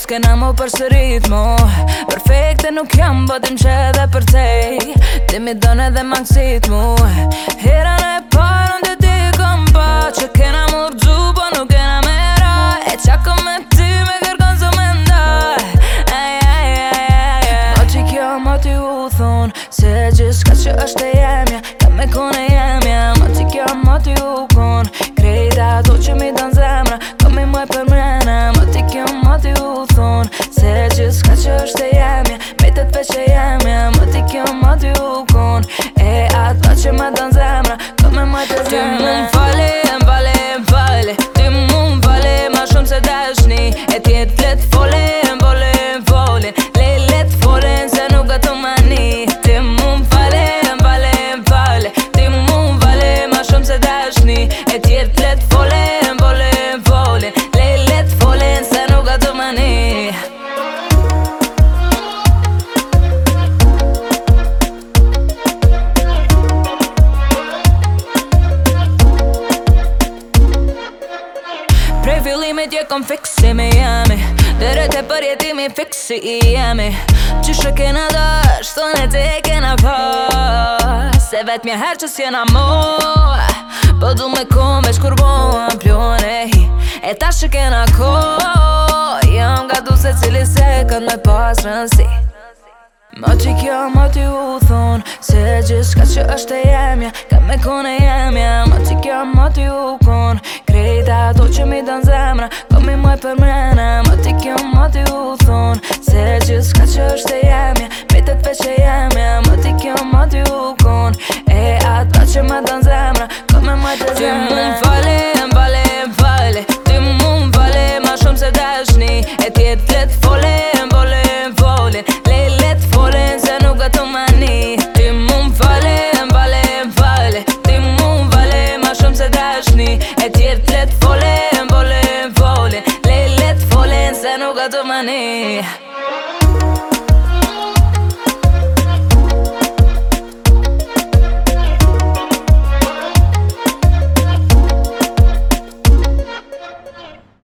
s'kena mu përsërit mu Perfekte nuk jam, botim që edhe për tej Ti mi don edhe mangësit mu Herën e parën të ti kom pa Që kena mu rëgju, po nuk kena me raj E qako me ti me kërkon zë me ndaj Ma që kjo ma ty u thon Se gjithë ka që është e jemja Ka me kone jemja Ma që kjo ma ty u kon Krejta ato që mi don zemra Ka mi muaj për mrena Ma që kjo ma ty u thon Se gjithë ka që është e jemja Me të të veç e jemja Ma që kjo ma ty u kon E ato që ma don zemra Ka mi muaj për mrena Ty mu m'fale, m'fale, m'fale Ty mu m'fale ma shumë se dashni E tjetë let fole, m'fole, m'fole Le let fole se nuk ato mani Ty mu m'fale, m'fale, m'fale Ty mu m'fale ma shumë se dashni E tjetë let fole, m'fole, m'fole Le let fole se nuk ato mani Prej fillimit je kom fiksi me jemi Dere te për jetimi fiksi i jemi Qyshe kena dash, thone ti e kena pas Se vet mje her që s'jena mo Po du me kom veç kur boam plon e hi E ta që kena ko Jam gatu se cili sekund me pas rënsi Ma që kjo ma ty u thon Se gjithë ka që është e jemja Ka me kone jemja Ma që kjo ma ty u kon Krejta ato që mi don zemra Ka mi muaj për mrena Ma që kjo ma ty u thon Se gjithë ka që është e jemja Me të të veç e jemja Ma që kjo ma ty u kon E ato që ma don zemra Ka mi muaj për mrena Ty mu m'fale, m'fale, m'fale Ty mu m'fale ma shumë se dashni E tjetë let fole, m'fole, m'fole Le let fole se nuk ato mani Ty mu m'fale, m'fale, m'fale Ty mu m'fale ma shumë se dashni E tjetë let fole, m'fole, m'fole Le let fole se nuk ato mani